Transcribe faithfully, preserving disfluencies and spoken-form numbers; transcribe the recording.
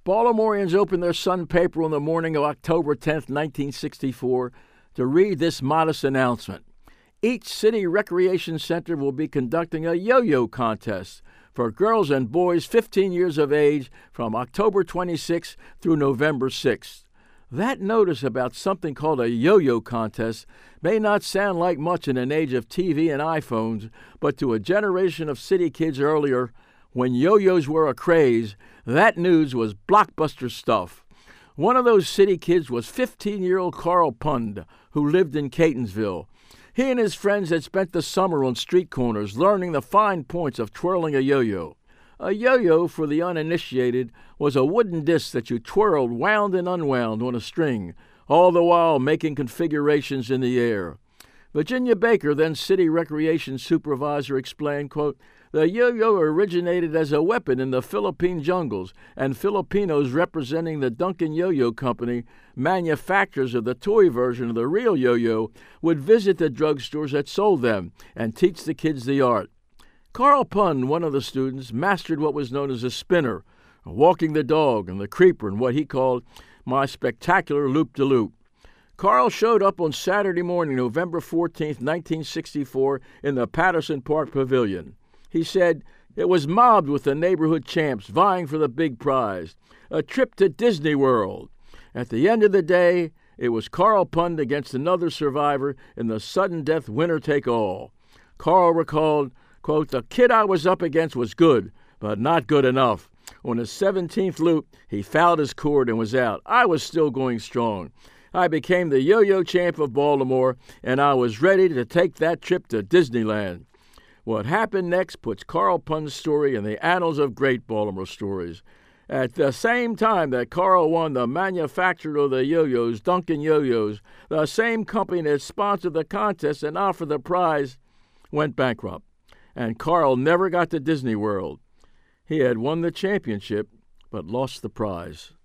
Baltimoreans opened their Sun paper on the morning of October tenth, nineteen sixty-four, to read this modest announcement. Each city recreation center will be conducting a yo-yo contest for girls and boys fifteen years of age from October twenty-sixth through November sixth. That notice about something called a yo-yo contest may not sound like much in an age of T V and iPhones, but to a generation of city kids earlier, when yo-yos were a craze, that news was blockbuster stuff. One of those city kids was fifteen-year-old Carl Pund, who lived in Catonsville. He and his friends had spent the summer on street corners learning the fine points of twirling a yo-yo. A yo-yo, for the uninitiated, was a wooden disc that you twirled wound and unwound on a string, all the while making configurations in the air. Virginia Baker, then city recreation supervisor, explained, quote, "The yo-yo originated as a weapon in the Philippine jungles, and Filipinos representing the Duncan Yo-Yo Company, manufacturers of the toy version of the real yo-yo, would visit the drugstores that sold them and teach the kids the art." Carl Pund, one of the students, mastered what was known as a spinner, walking the dog, and the creeper, and what he called my spectacular loop-de-loop. Carl showed up on Saturday morning, November fourteenth, nineteen sixty-four, in the Patterson Park Pavilion. He said, "It was mobbed with the neighborhood champs vying for the big prize, a trip to Disney World. At the end of the day, it was Carl Pund against another survivor in the sudden death winner-take-all." Carl recalled, quote, "The kid I was up against was good, but not good enough. On his seventeenth loop, he fouled his cord and was out. I was still going strong. I became the yo-yo champ of Baltimore, and I was ready to take that trip to Disneyland." What happened next puts Carl Pund's story in the annals of great Baltimore stories. At the same time that Carl won, the manufacturer of the yo-yos, Duncan Yo-Yos, the same company that sponsored the contest and offered the prize, went bankrupt. And Carl never got to Disney World. He had won the championship, but lost the prize.